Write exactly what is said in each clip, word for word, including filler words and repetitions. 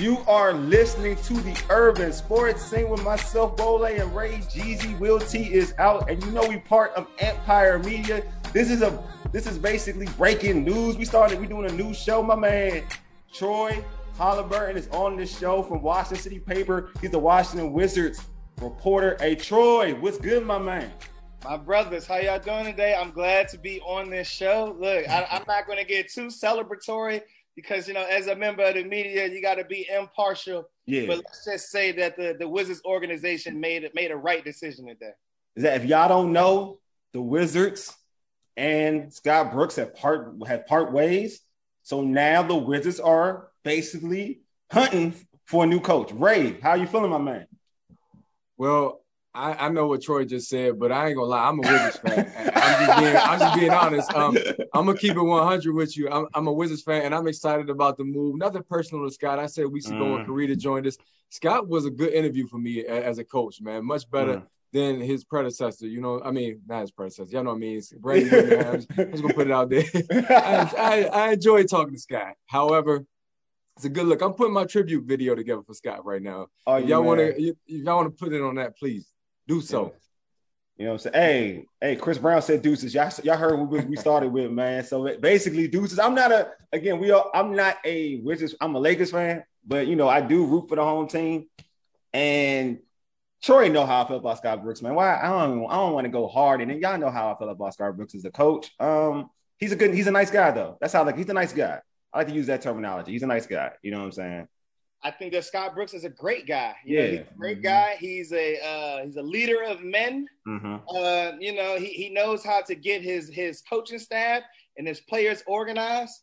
You are listening to the Urban Sports Scene with myself, Bole, and Ray. Jeezy Will T is out, and you know we part of Empire Media. This is a this is basically breaking news. We started we doing a new show. My man Troy Halliburton is on this show from Washington City Paper. He's the Washington Wizards reporter. Hey Troy, what's good, my man? My brothers, how y'all doing today? I'm glad to be on this show. Look, I, I'm not going to get too celebratory because, you know, as a member of the media, you got to be impartial. Yeah. But let's just say that the, the Wizards organization made made a right decision today. Is that if y'all don't know, the Wizards and Scott Brooks have part have part ways. So now the Wizards are basically hunting for a new coach. Ray, how you feeling, my man? Well, I, I know what Troy just said, but I ain't gonna lie. I'm a Wizards fan. I'm just being, I'm just being honest. Um, I'm gonna keep it one hundred with you. I'm, I'm a Wizards fan, and I'm excited about the move. Nothing personal to Scott. I said weeks ago when Karita joined us. Scott was a good interview for me as a coach, man. Much better mm. than his predecessor. You know, I mean, not his predecessor. Y'all know what I mean. Brandon Whitney, I'm, just, I'm just gonna put it out there. I, I, I enjoy talking to Scott. However, it's a good look. I'm putting my tribute video together for Scott right now. Oh, if y'all want to, if y'all want to put it on that, please. Do so. You know what I'm saying? Hey, hey, Chris Brown said deuces. Y'all, y'all heard what we started with, man. So basically, deuces. I'm not a, again, we are, I'm not a Wizards, I'm a Lakers fan, but, you know, I do root for the home team. And Troy know how I feel about Scott Brooks, man. Why? I don't, I don't want to go hard. And then y'all know how I feel about Scott Brooks as a coach. Um, he's a good, he's a nice guy, though. That's how, like, he's a nice guy. I like to use that terminology. He's a nice guy. You know what I'm saying? I think that Scott Brooks is a great guy. You yeah, know, he's a great mm-hmm. guy. He's a uh, he's a leader of men. Mm-hmm. Uh, you know, he he knows how to get his his coaching staff and his players organized.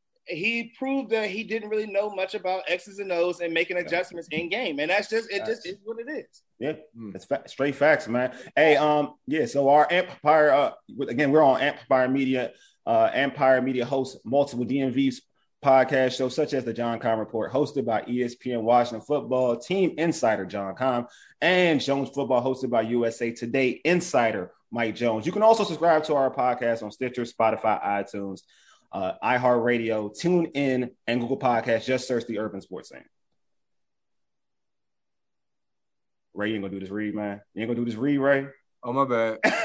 He proved that he didn't really know much about X's and O's and making adjustments in game, and that's just it. Just is what it is. Yeah, it's fa- straight facts, man. Hey, um, yeah. So our Empire, uh, again, we're on Empire Media. Uh, Empire Media hosts multiple D M Vs. Podcast shows such as the John Comm Report, hosted by E S P N Washington Football, Team Insider John Comm, and Jones Football, hosted by U S A Today Insider Mike Jones. You can also subscribe to our podcast on Stitcher, Spotify, iTunes, uh, iHeartRadio, TuneIn, and Google Podcasts. Just search the Urban Sports Scene. Ray, you ain't gonna do this read, man. You ain't gonna do this read, Ray? Oh, my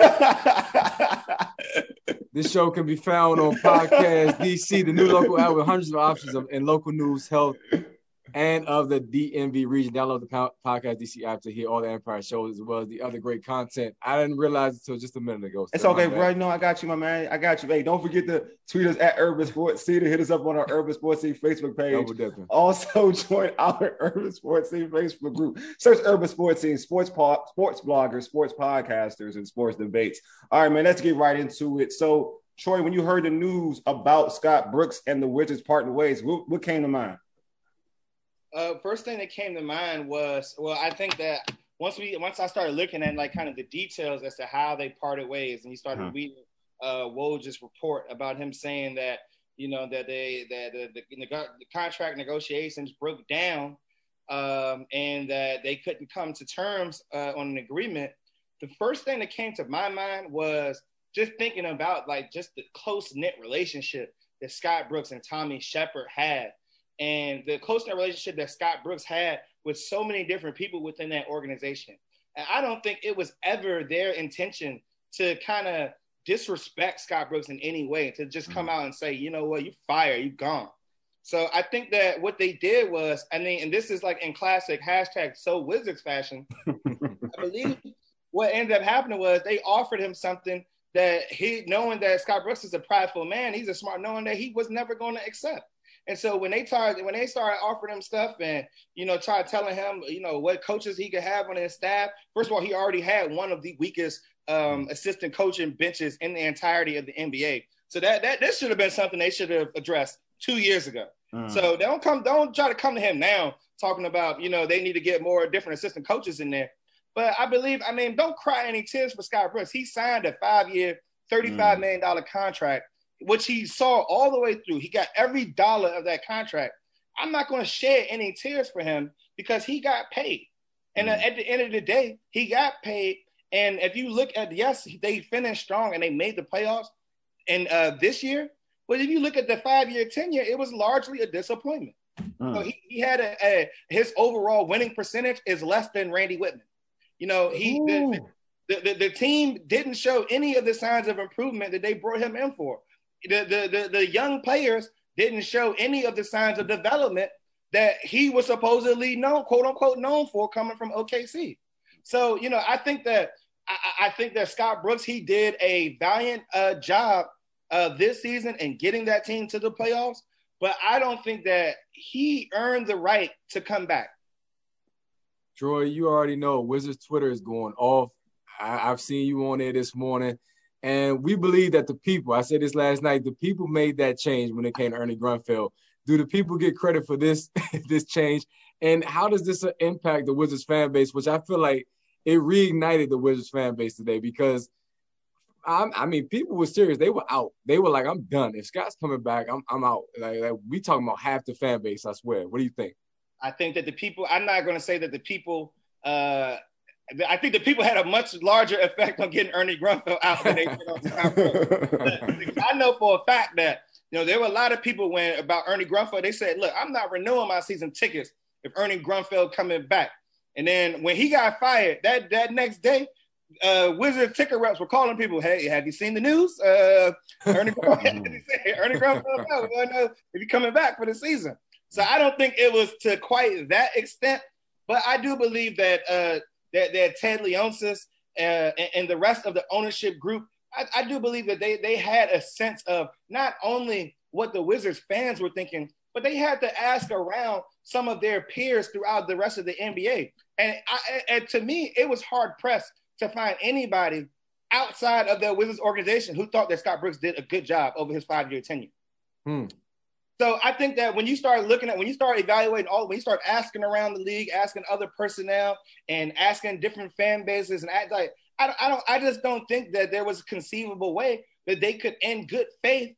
bad. This show can be found on Podcast D C, the new local app with hundreds of options of in local news, health, and of the D M V region. Download the po- Podcast D C app to hear all the Empire shows as well as the other great content. I didn't realize it until just a minute ago. So it's okay, bro. No, I got you, my man. I got you. Hey, don't forget to tweet us at Urban Sports Scene and hit us up on our Urban Sports Scene Facebook page. Also, join our Urban Sports Scene Facebook group. Search Urban Sports Scene, sports po- sports bloggers, sports podcasters, and sports debates. All right, man, let's get right into it. So, Troy, when you heard the news about Scott Brooks and the Wizards parting ways, what, what came to mind? Uh, first thing that came to mind was, well, I think that once we once I started looking at like kind of the details as to how they parted ways, and you started uh-huh. reading uh, Woj's report about him saying that you know that they that the, the, the contract negotiations broke down, um, and that they couldn't come to terms uh, on an agreement. The first thing that came to my mind was just thinking about like just the close-knit relationship that Scott Brooks and Tommy Shepard had. And the close-knit relationship that Scott Brooks had with so many different people within that organization. And I don't think it was ever their intention to kind of disrespect Scott Brooks in any way, to just come out and say, you know what, you fired, you gone. So I think that what they did was, I mean, and this is like in classic hashtag so Wizards fashion, I believe what ended up happening was they offered him something that he, knowing that Scott Brooks is a prideful man, he's a smart, knowing that he was never going to accept. And so when they started, when they started offering him stuff and, you know, tried telling him, you know, what coaches he could have on his staff, first of all, he already had one of the weakest um, assistant coaching benches in the entirety of the N B A. So that, that this should have been something they should have addressed two years ago. Mm. So don't come, don't try to come to him now talking about, you know, they need to get more different assistant coaches in there. But I believe, I mean, don't cry any tears for Scott Brooks. He signed a five-year, thirty-five million dollars contract, which he saw all the way through. He got every dollar of that contract. I'm not going to shed any tears for him because he got paid. And mm. at the end of the day, he got paid. And if you look at, yes, they finished strong and they made the playoffs and uh, this year. But if you look at the five-year tenure, it was largely a disappointment. Mm. So he, he had a, a his overall winning percentage is less than Randy Whitman. You know, he the, the, the, the team didn't show any of the signs of improvement that they brought him in for. The, the, the, the young players didn't show any of the signs of development that he was supposedly known, quote unquote, known for coming from O K C. So, you know, I think that I, I think that Scott Brooks, he did a valiant uh, job uh, this season in getting that team to the playoffs, but I don't think that he earned the right to come back. Troy, you already know Wizards Twitter is going off. I, I've seen you on there this morning. And we believe that the people, I said this last night, the people made that change when it came to Ernie Grunfeld. Do the people get credit for this, this change? And how does this impact the Wizards fan base, which I feel like it reignited the Wizards fan base today? Because, I'm, I mean, people were serious. They were out. They were like, I'm done. If Scott's coming back, I'm, I'm out. Like, like we talking about half the fan base, I swear. What do you think? I think that the people, I'm not going to say that the people, uh, I think the people had a much larger effect on getting Ernie Grunfeld out than they did on Scott Brooks. I know for a fact that, you know, there were a lot of people when about Ernie Grunfeld, they said, look, I'm not renewing my season tickets if Ernie Grunfeld coming back. And then when he got fired, that, that next day, uh, Wizard ticker reps were calling people, hey, have you seen the news? Uh, Ernie, Ernie Grunfeld, no, we don't know if he's coming back for the season. So I don't think it was to quite that extent, but I do believe that uh, that, that Ted Leonsis uh, and, and the rest of the ownership group, I, I do believe that they they had a sense of not only what the Wizards fans were thinking, but they had to ask around some of their peers throughout the rest of the N B A. And, I, and to me, it was hard pressed to find anybody outside of the Wizards organization who thought that Scott Brooks did a good job over his five-year tenure. Hmm. So I think that when you start looking at, when you start evaluating all, when you start asking around the league, asking other personnel and asking different fan bases and act like, I, I don't, I just don't think that there was a conceivable way that they could, in good faith,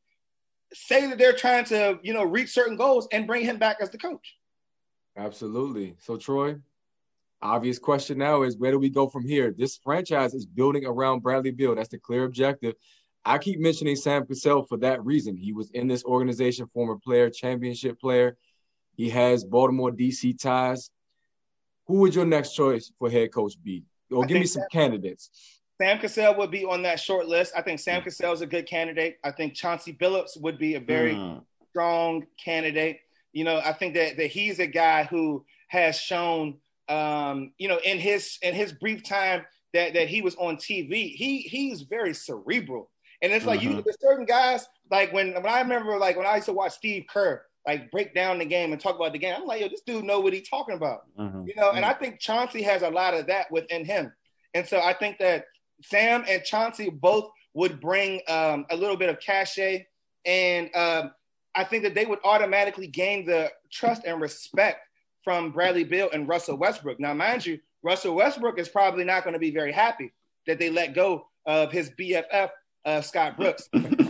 say that they're trying to, you know, reach certain goals and bring him back as the coach. Absolutely. So Troy, obvious question now is, where do we go from here? This franchise is building around Bradley Beal. That's the clear objective. I keep mentioning Sam Cassell for that reason. He was in this organization, former player, championship player. He has Baltimore, D C ties. Who would your next choice for head coach be? Or give me some Sam, candidates. Sam Cassell would be on that short list. I think Sam Cassell is a good candidate. I think Chauncey Billups would be a very mm. strong candidate. You know, I think that, that he's a guy who has shown, um, you know, in his in his brief time that, that he was on T V, he he's very cerebral. And it's like, mm-hmm. you, there's certain guys, like when, when I remember, like when I used to watch Steve Kerr, like break down the game and talk about the game, I'm like, yo, this dude know what he's talking about, mm-hmm. you know? Mm-hmm. And I think Chauncey has a lot of that within him. And so I think that Sam and Chauncey both would bring um, a little bit of cachet. And um, I think that they would automatically gain the trust and respect from Bradley Beal and Russell Westbrook. Now, mind you, Russell Westbrook is probably not going to be very happy that they let go of his B F F, Uh, Scott Brooks.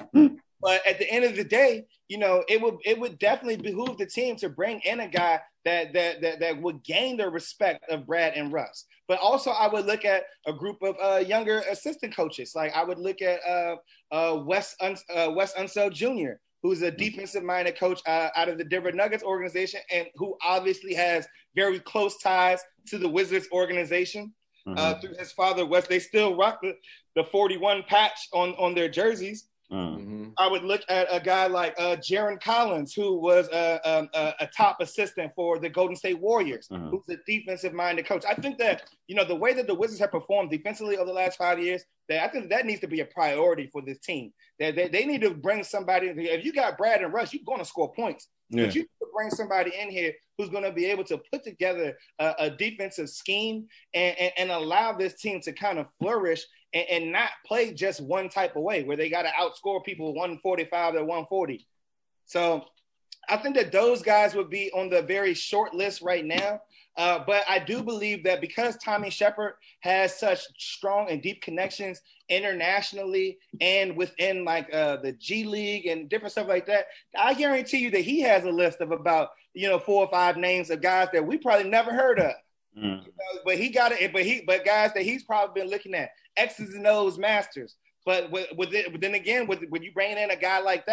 But at the end of the day, you know, it would it would definitely behoove the team to bring in a guy that that that, that would gain the respect of Brad and Russ. But also I would look at a group of uh, younger assistant coaches. Like I would look at uh, uh, Wes, Un- uh, Wes Unseld Junior, who's a defensive-minded coach uh, out of the Denver Nuggets organization and who obviously has very close ties to the Wizards organization. Mm-hmm. Uh, through his father, Wes, they still rock the, the forty-one patch on, on their jerseys. Mm-hmm. I would look at a guy like uh, Jaron Collins, who was a, a, a top assistant for the Golden State Warriors, mm-hmm. who's a defensive-minded coach. I think that, you know, the way that the Wizards have performed defensively over the last five years, that I think that needs to be a priority for this team. That they, they need to bring somebody. If you got Brad and Russ, you're going to score points. Yeah. But you need to bring somebody in here who's going to be able to put together a, a defensive scheme and, and, and allow this team to kind of flourish and, and not play just one type of way where they got to outscore people one forty-five to one forty. So I think that those guys would be on the very short list right now. Uh, but I do believe that because Tommy Shepard has such strong and deep connections internationally and within like uh, the G League and different stuff like that, I guarantee you that he has a list of about, you know, four or five names of guys that we probably never heard of. Mm. You know, but he got it. But he, but guys that he's probably been looking at, X's and O's masters. But with, with it, but then again, with when you bring in a guy like that,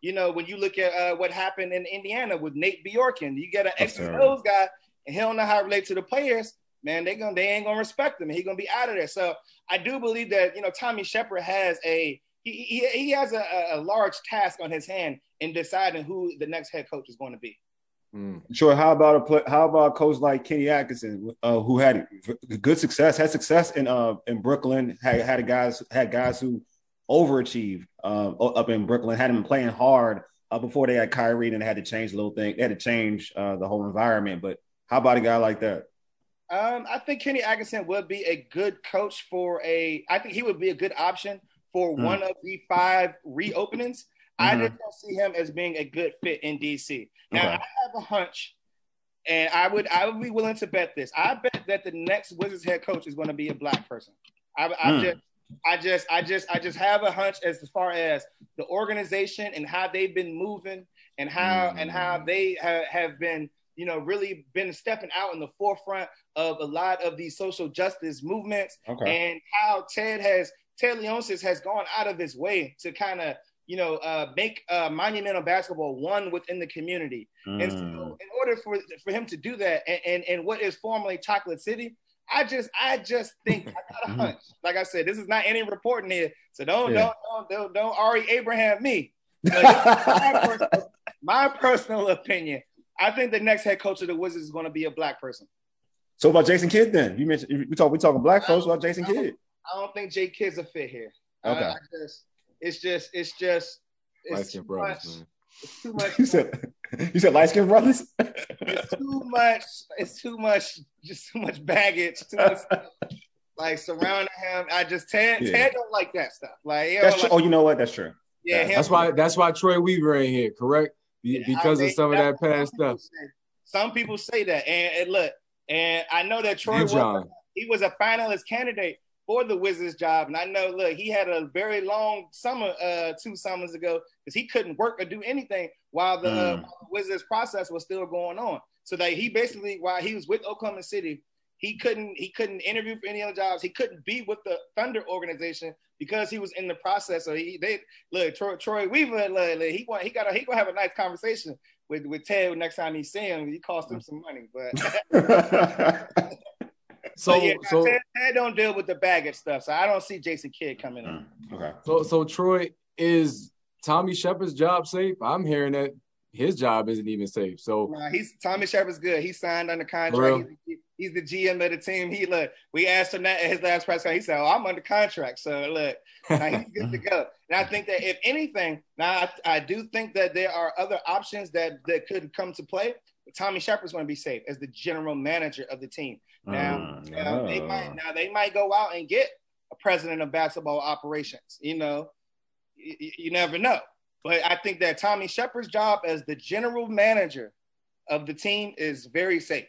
you know, when you look at uh, what happened in Indiana with Nate Bjorken, you get an X's and O's guy, and he don't know how to relate to the players. Man, they gonna they ain't gonna respect him, and he gonna be out of there. So I do believe that you know Tommy Shepard has a he he, he has a, a large task on his hand in deciding who the next head coach is going to be. Mm. Sure. How about a play, how about a coach like Kenny Atkinson, uh, who had good success, had success in uh in Brooklyn, had had guys had guys who overachieved uh, up in Brooklyn, had them playing hard uh, before they had Kyrie, and they had to change the little thing. They had to change uh, the whole environment. But how about a guy like that? Um, I think Kenny Atkinson would be a good coach for a. I think he would be a good option for mm. one of the five reopenings. Mm-hmm. I just don't see him as being a good fit in D C. Now okay. I have a hunch, and I would I would be willing to bet this. I bet that the next Wizards head coach is going to be a black person. I, I mm. just. I just, I just, I just have a hunch as far as the organization and how they've been moving and how mm. and how they ha- have been, you know, really been stepping out in the forefront of a lot of these social justice movements, okay. and how Ted has Ted Leonsis has gone out of his way to kind of, you know, uh, make uh, monumental basketball one within the community. Mm. And so, in order for for him to do that, and and, and what is formerly Chocolate City. I just, I just think I got a hunch. Like I said, this is not any reporting here, so don't, yeah. don't, don't, don't, don't Ari Abraham me. My personal, my personal opinion. I think the next head coach of the Wizards is going to be a black person. So about Jason Kidd, then you mentioned we talk, we talking black folks about Jason I Kidd. I don't think Jay Kidd's a fit here. Okay, I, I just, it's just, it's just, it's too much. Man. It's too much. You said, you said light skinned brothers. It's too much. It's too much. Just too much baggage. Too much stuff, like surrounding him. I just Ted. Yeah. Ted don't like that stuff. Like that's true. Like, oh, you know what? That's true. Yeah, that's why. That's why Troy Weaver ain't here. Correct? Be, because I mean, of some of that past some stuff. Say, some people say that, and, and look, and I know that Troy was, he was a finalist candidate for the Wizards job, and I know, look, he had a very long summer, uh, two summers ago, because he couldn't work or do anything while the, mm. uh, while the Wizards process was still going on. So that he basically, while he was with Oklahoma City, he couldn't he couldn't interview for any other jobs. He couldn't be with the Thunder organization because he was in the process. So he they look Troy, Troy Weaver, look, look, he want he got he gonna have a nice conversation with, with Ted next time he see him. He cost him some money, but. So, so, yeah, so Ted, Ted don't deal with the baggage stuff, so I don't see Jason Kidd coming in. Okay. So, so Troy, is Tommy Shepard's job safe? I'm hearing that his job isn't even safe. So, nah, he's Tommy Shepard's good. He signed under contract. He's, he's the G M of the team. He look. We asked him that at his last press conference. He said, "Oh, I'm under contract." So look, now he's good to go. And I think that if anything, now I, I do think that there are other options that that could come to play. But Tommy Shepard's going to be safe as the general manager of the team. Now, uh, uh, they might now they might go out and get a president of basketball operations. You know, you, you never know. But I think that Tommy Shepard's job as the general manager of the team is very safe.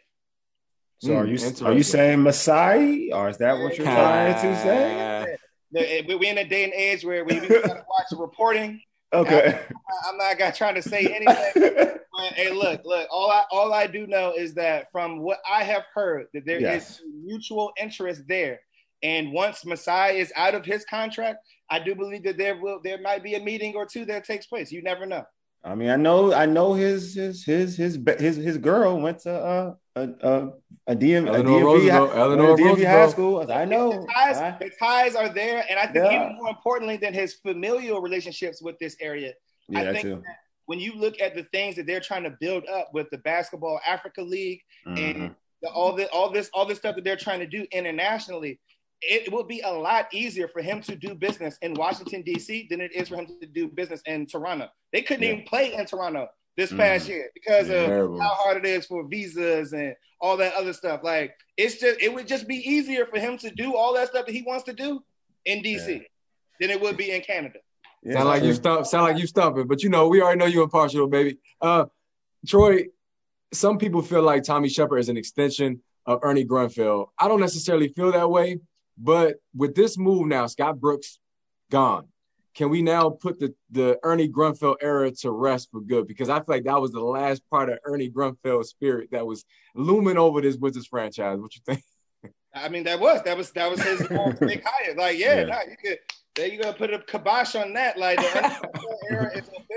So mm, are you are you saying Masai, or is that what you're trying to say? We're in a day and age where we gotta watch reporting. Okay, I'm not, I'm not trying to say anything. Hey, look, look. All I all I do know is that from what I have heard, that there yes. is mutual interest there. And once Masai is out of his contract, I do believe that there will there might be a meeting or two that takes place. You never know. I mean, I know, I know his his his his his, his girl went to uh, a a a D M a D M V, Eleanor D M V high school. I know his ties, I, his ties are there, and I think yeah. even more importantly than his familial relationships with this area, yeah, I think too. that when you look at the things that they're trying to build up with the Basketball Africa League mm-hmm. and the, all the all this all this stuff that they're trying to do internationally. It will be a lot easier for him to do business in Washington, D C than it is for him to do business in Toronto. They couldn't yeah. even play in Toronto this past mm. year because yeah, of terrible. how hard it is for visas and all that other stuff. Like, it's just, it would just be easier for him to do all that stuff that he wants to do in D C yeah. than it would be in Canada. Yeah, sound like you stump, sound like you stumping, but you know, we already know you impartial, baby. Uh, Troy, some people feel like Tommy Shepard is an extension of Ernie Grunfeld. I don't necessarily feel that way. But with this move now, Scott Brooks gone. Can we now put the, the Ernie Grunfeld era to rest for good? Because I feel like that was the last part of Ernie Grunfeld's spirit that was looming over this Wizards franchise. What you think? I mean, that was that was that was his big hire. Like, yeah, yeah. Nah, you could there you go put a kibosh on that. Like the Ernie Grunfeld era is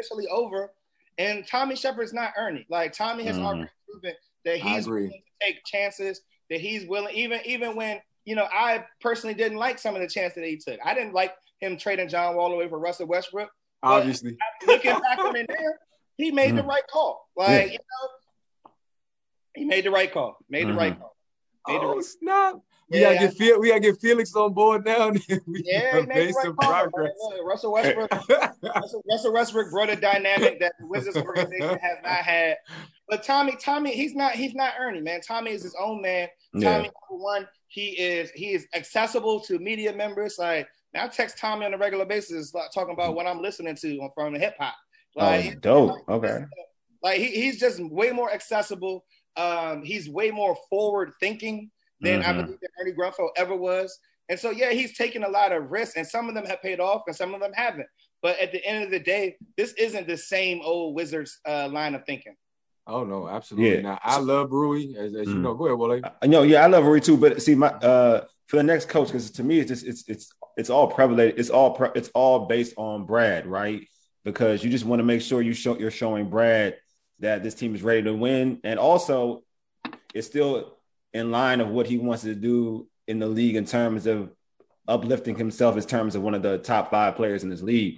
officially over. And Tommy Shepard's not Ernie. Like Tommy has mm-hmm. already proven that he's willing to take chances, that he's willing, even even when, you know, I personally didn't like some of the chances that he took. I didn't like him trading John Wall away for Russell Westbrook. Obviously. Looking back on it there, he made mm-hmm. the right call. Like, yeah. you know, he made the right call. Made mm-hmm. the right call. Made oh, the right snap. We yeah, gotta get Fel- we gotta get Felix on board now. we yeah, he made the right call. Look, Russell Westbrook, Russell, Russell Westbrook brought a dynamic that the Wizards organization has not had. But Tommy, Tommy, he's not he's not Ernie, man. Tommy is his own man. Yeah. Tommy, number one, he is he is accessible to media members. Like, now I text Tommy on a regular basis, like, talking about what I'm listening to from hip hop. Like, oh, dope. Like, okay. Like he, he's just way more accessible. Um, he's way more forward thinking than mm-hmm. I believe that Ernie Grunfeld ever was. And so, yeah, he's taken a lot of risks, and some of them have paid off and some of them haven't. But at the end of the day, this isn't the same old Wizards uh, line of thinking. Oh, no, absolutely. Yeah. Now, I love Rui, as, as mm. you know. Go ahead, Wale. I know, yeah, I love Rui too. But see, my uh, for the next coach, because to me, it's just it's it's it's all prevalent. It's all pre- it's all based on Brad, right? Because you just want to make sure you show you're showing Brad that this team is ready to win, and also it's still in line of what he wants to do in the league in terms of uplifting himself as terms of one of the top five players in this league.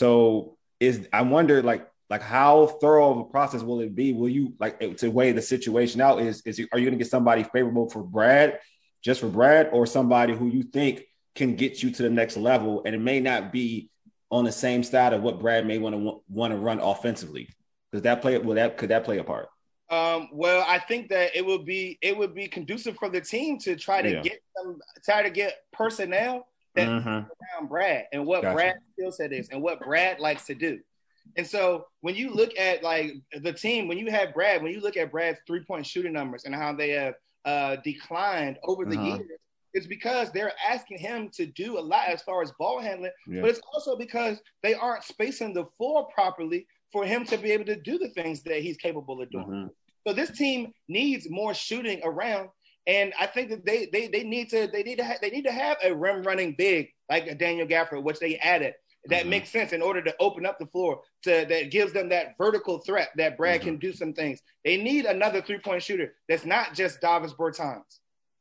So is I wonder like like how thorough of a process will it be? Will you like to weigh the situation out? Is is are you going to get somebody favorable for Brad, just for Brad, or somebody who you think can get you to the next level, and it may not be on the same side of what Brad may want to want to run offensively? Does that play? Will that could that play a part? Um, well, I think that it would be it would be conducive for the team to try to yeah. get some try to get personnel that mm-hmm. around Brad and what gotcha. Brad's skill set is and what Brad likes to do. And so when you look at like the team, when you have Brad, when you look at Brad's three point shooting numbers and how they have uh, declined over the uh-huh. years, it's because they're asking him to do a lot as far as ball handling, yeah. but it's also because they aren't spacing the floor properly for him to be able to do the things that he's capable of doing. Mm-hmm. So this team needs more shooting around, and I think that they they they need to they need to ha- they need to have a rim running big like a Daniel Gafford, which they added. That mm-hmm. makes sense in order to open up the floor to that gives them that vertical threat that Brad mm-hmm. can do some things. They need another three point shooter that's not just Davis Bertans.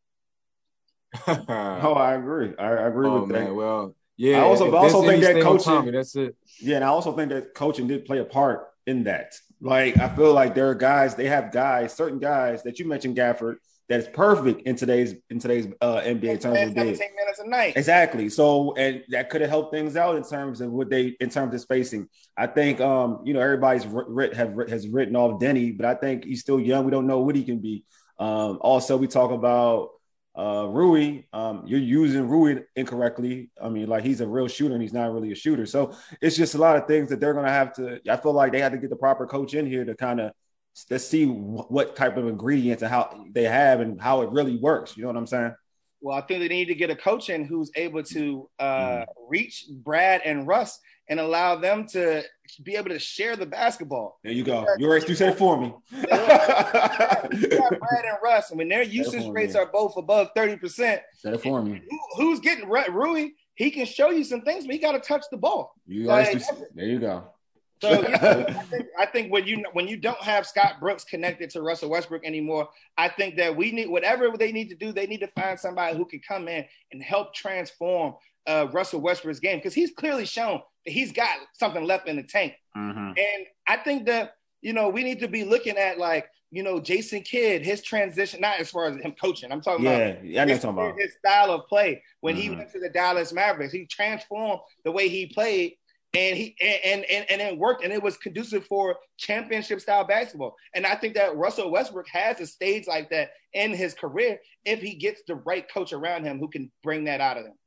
oh, I agree. I, I agree oh, with man, that. Well. Yeah, I also, I also think that coaching. Tommy, that's it. Yeah, and I also think that coaching did play a part in that. Like, I feel like there are guys, they have guys, certain guys that you mentioned, Gafford, that is perfect in today's in today's uh, N B A terms of seventeen minutes a night. Exactly. So, and that could have helped things out in terms of what they in terms of spacing. I think, um, you know, everybody's writ, have has written off Denny, but I think he's still young. We don't know what he can be. Um, also, we talk about. Uh, Rui, um, you're using Rui incorrectly. I mean, like he's a real shooter and he's not really a shooter. So it's just a lot of things that they're going to have to, I feel like they had to get the proper coach in here to kind of let's see what type of ingredients and how they have and how it really works. You know what I'm saying? Well, I think they need to get a coach in who's able to uh, mm. reach Brad and Russ and allow them to be able to share the basketball. There you go. You already you said it for me. You got Brad and Russ, and when their usage rates me. are both above thirty percent, said it for me. Who, who's getting Rui? He can show you some things, but he got to touch the ball. You like, there you go. So you know, I, think, I think when you when you don't have Scott Brooks connected to Russell Westbrook anymore, I think that we need whatever they need to do. They need to find somebody who can come in and help transform uh, Russell Westbrook's game because he's clearly shown that he's got something left in the tank. Mm-hmm. And I think that you know we need to be looking at like you know Jason Kidd, his transition, not as far as him coaching. I'm talking yeah, about, yeah, I know his, talking about his style of play when mm-hmm. he went to the Dallas Mavericks. He transformed the way he played. And he and, and and it worked, and it was conducive for championship style basketball. And I think that Russell Westbrook has a stage like that in his career if he gets the right coach around him who can bring that out of him.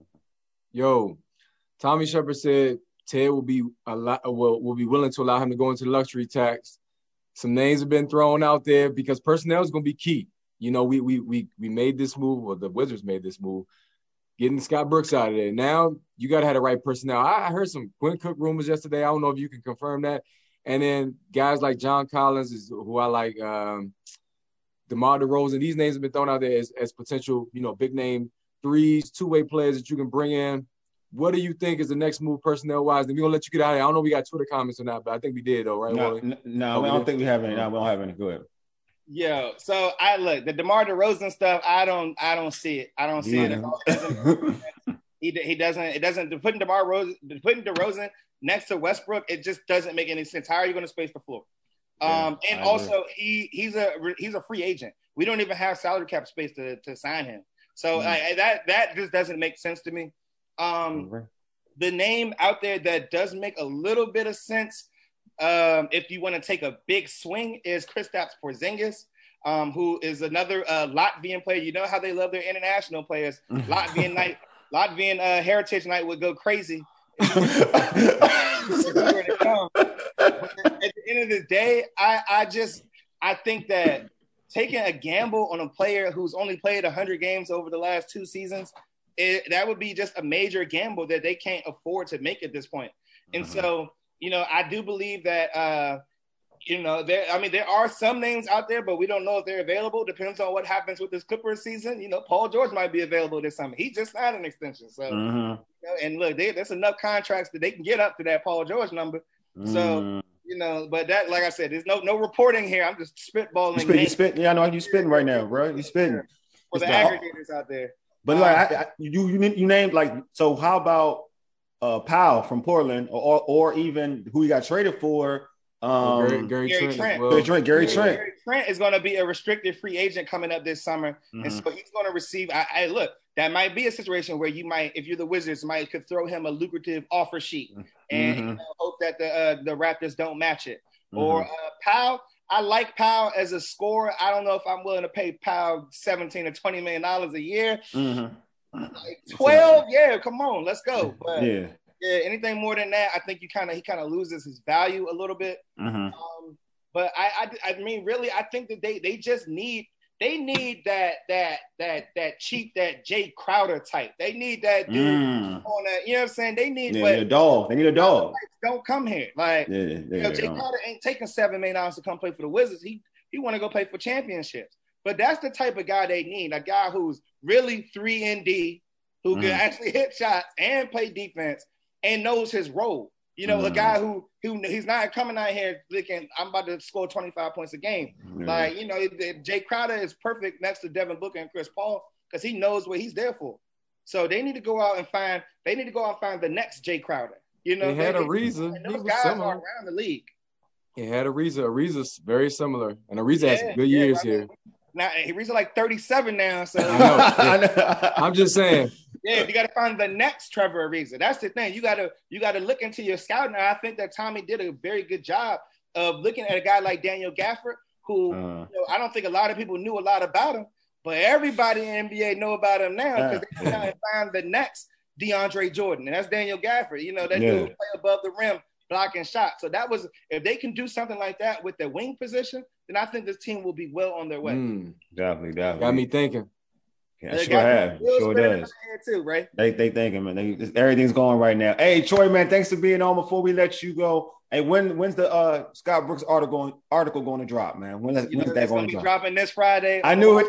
Yo, Tommy Shepard said Ted will be a lot will will be willing to allow him to go into luxury tax. Some names have been thrown out there because personnel is going to be key. You know, we we we we made this move, or the Wizards made this move. Getting Scott Brooks out of there. Now you got to have the right personnel. I heard some Quinn Cook rumors yesterday. I don't know if you can confirm that. And then guys like John Collins, is who I like, um, DeMar DeRozan. These names have been thrown out there as, as potential, you know, big name threes, two-way players that you can bring in. what do you think is the next move personnel wise? And we're gonna let you get out of here. I don't know if we got Twitter comments or not, but I think we did though, right? No, no, no oh, I don't think we have any. No, we don't have any. Go ahead. Yo, so I look the DeMar DeRozan stuff. I don't, I don't see it. I don't see yeah. it. he he doesn't. It doesn't. Putting DeMar Rosen, putting DeRozan next to Westbrook, it just doesn't make any sense. How are you going to space the floor? Yeah, um, and also he he's a he's a free agent. We don't even have salary cap space to, to sign him. So mm. uh, that that just doesn't make sense to me. Um, mm-hmm. The name out there that does make a little bit of sense, um, if you want to take a big swing, is Kristaps Porzingis, um, who is another uh, Latvian player. You know how they love their international players. Latvian night, Latvian uh, Heritage Night would go crazy. At the end of the day, I, I just I think that taking a gamble on a player who's only played one hundred games over the last two seasons, it, that would be just a major gamble that they can't afford to make at this point. And uh-huh. so, you know, I do believe that, uh, you know, there. I mean, there are some names out there, but we don't know if they're available. Depends on what happens with this Clippers season. You know, Paul George might be available this summer. He just signed an extension. So, uh-huh. you know, and look, they, there's enough contracts that they can get up to that Paul George number. Uh-huh. So, you know, but that, like I said, there's no no reporting here. I'm just spitballing. You spit, you spit, yeah, I know you're spitting right now, bro. You're spitting. For the aggregators out there. But um, like, I, I, you you you named like, so how about uh, Powell from Portland, or or even who he got traded for? Um, Gary, Gary, Gary Trent. Trent. Well. Gary Trent. Gary yeah, Trent. Gary Trent is going to be a restricted free agent coming up this summer, mm-hmm. and so he's going to receive. I, I look. That might be a situation where you might, if you're the Wizards, might could throw him a lucrative offer sheet and mm-hmm. you know, hope that the uh, the Raptors don't match it. Mm-hmm. Or uh, Powell, I like Powell as a scorer. I don't know if I'm willing to pay Powell seventeen or twenty million dollars a year. Mm-hmm. Like twelve, yeah, come on, let's go. But yeah, yeah, anything more than that, I think you kind of he kind of loses his value a little bit. Mm-hmm. Um, but I, I, I mean, really, I think that they they just need they need that that that that cheap that Jay Crowder type. They need that dude mm. on that. You know what I'm saying? They need, yeah, but, a dog. They need a dog. Don't come here, like yeah, yeah, you know, Jay Crowder ain't taking seven million dollars to come play for the Wizards. He he want to go play for championships. But that's the type of guy they need. A guy who's really three and D, who mm. can actually hit shots and play defense and knows his role. You know, mm. a guy who who he's not coming out here thinking I'm about to score twenty-five points a game. Mm. Like, you know, Jay Crowder is perfect next to Devin Booker and Chris Paul because he knows what he's there for. So they need to go out and find. They need to go out and find the next Jay Crowder. You know, he had they, a reason. And those guys similar. are around the league. He had Ariza. Ariza's very similar, and Ariza yeah, has good yeah, years right. here. Now Ariza like thirty-seven now, so I know. Yeah. I'm just saying. Yeah, you got to find the next Trevor Ariza. That's the thing. You got to you got to look into your scouting. I think that Tommy did a very good job of looking at a guy like Daniel Gafford, who uh, you know, I don't think a lot of people knew a lot about him, but everybody in the N B A know about him now because they trying to find the next DeAndre Jordan, and that's Daniel Gafford. You know, that yeah. dude play above the rim, blocking shots. So that was, if they can do something like that with their wing position, then I think this team will be well on their way. Mm, definitely, definitely. Got me thinking. Yeah, sure have. Sure does. Too, right? They they thinking, man. They, everything's going right now. Hey, Troy, man, thanks for being on. Before we let you go, hey, when when's the uh, Scott Brooks article article going to drop, man? When, when is that going to drop? Dropping this Friday. I knew it.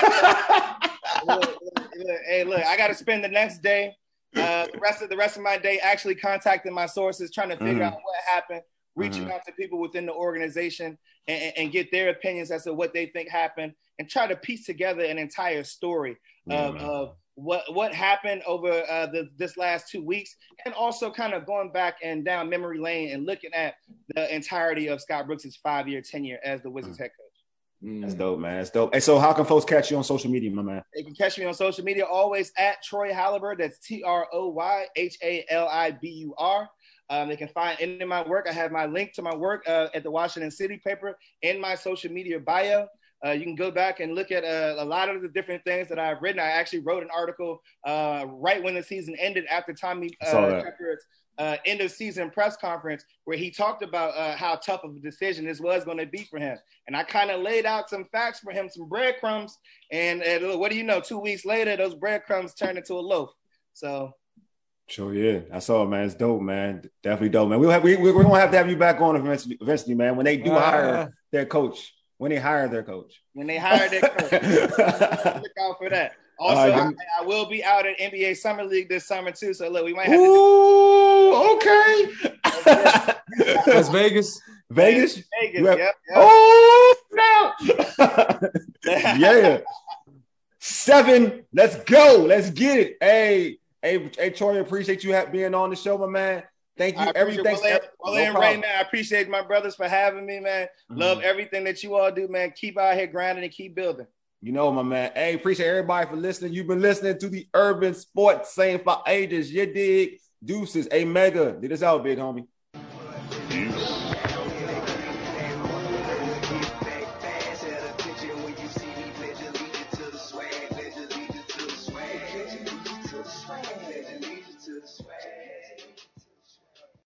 look, look, look, hey, look, I got to spend the next day. Uh, the rest of the rest of my day actually contacting my sources, trying to figure mm-hmm. out what happened, reaching mm-hmm. out to people within the organization and, and get their opinions as to what they think happened, and try to piece together an entire story of, mm-hmm. of what what happened over uh, the, this last two weeks, and also kind of going back and down memory lane and looking at the entirety of Scott Brooks' five-year tenure as the Wizards mm-hmm. head coach. That's dope, man. That's dope. Hey, so how can folks catch you on social media, my man? They can catch me on social media always at Troy Halibur. That's T R O Y H A L I B U R. Um, they can find any of my work. I have my link to my work uh, at the Washington City paper in my social media bio. Uh, you can go back and look at uh, a lot of the different things that I've written. I actually wrote an article uh, right when the season ended after Tommy uh, Shepard's uh, end of season press conference, where he talked about uh, how tough of a decision this was going to be for him. And I kind of laid out some facts for him, some breadcrumbs. And uh, what do you know? Two weeks later, those breadcrumbs turned into a loaf. So. Sure, yeah, I saw it, man. It's dope, man. Definitely dope, man. We'll have, we, we're gonna have to have you back on eventually, eventually, man. When they do uh, hire their coach, when they hire their coach, when they hire their coach, look out for that. Also, uh, I, I will be out at N B A Summer League this summer too. So look, we might have Ooh, to. Okay. Las Vegas. Vegas. Vegas. Have, yep, yep. Oh no. Yeah. Seven. Let's go. Let's get it. Hey, hey, hey, Troy. Appreciate you being on the show, my man. Thank you. Everything. Well, well, no right now, I appreciate my brothers for having me, man. Mm-hmm. Love everything that you all do, man. Keep out here grinding and keep building. You know, my man. Hey, appreciate everybody for listening. You've been listening to the Urban Sports Saying for Ages. You dig? Deuces. Hey, Mega. Did this out, big homie.